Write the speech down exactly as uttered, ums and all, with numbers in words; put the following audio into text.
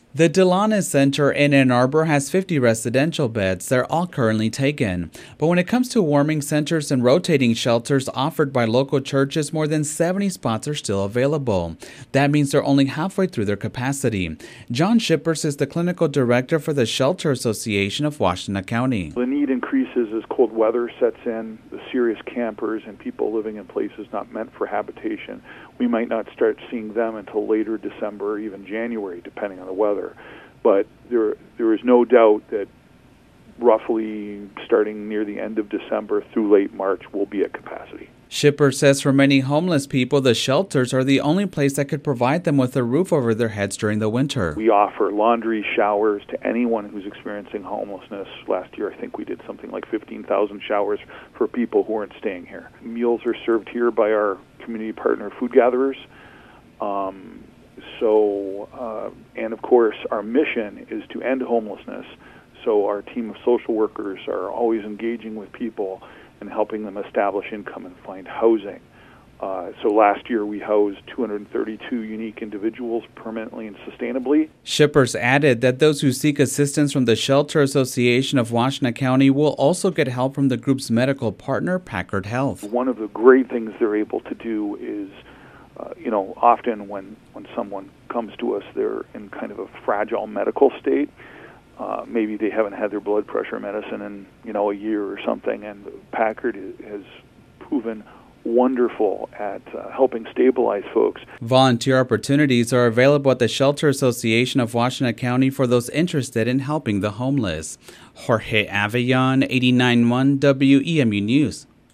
The Delanis Center in Ann Arbor has fifty residential beds. They're all currently taken. But when it comes to warming centers and rotating shelters offered by local churches, more than seventy spots are still available. That means they're only halfway through their capacity. John Shippers is the clinical director for the Shelter Association of Washtenaw County. The need increases as cold weather sets in. The serious campers and people living in places not meant for habitation, we might not start seeing them until later December or even January, depending on the weather. But there, there is no doubt that roughly starting near the end of December through late March, we'll be at capacity. Shipper says for many homeless people, the shelters are the only place that could provide them with a roof over their heads during the winter. We offer laundry, showers to anyone who's experiencing homelessness. Last year, I think we did something like fifteen thousand showers for people who aren't staying here. Meals are served here by our community partner food gatherers. Um, so, uh, and of course, our mission is to end homelessness. So our team of social workers are always engaging with people and helping them establish income and find housing. Uh, so last year we housed two hundred thirty-two unique individuals permanently and sustainably. Shippers added that those who seek assistance from the Shelter Association of Washtenaw County will also get help from the group's medical partner, Packard Health. One of the great things they're able to do is, uh, you know, often when, when someone comes to us, they're in kind of a fragile medical state. Uh, maybe they haven't had their blood pressure medicine in, you know, a year or something, and Packard has proven wonderful at uh, helping stabilize folks. Volunteer opportunities are available at the Shelter Association of Washtenaw County for those interested in helping the homeless. Jorge Avellon, eighty-nine point one W E M U News.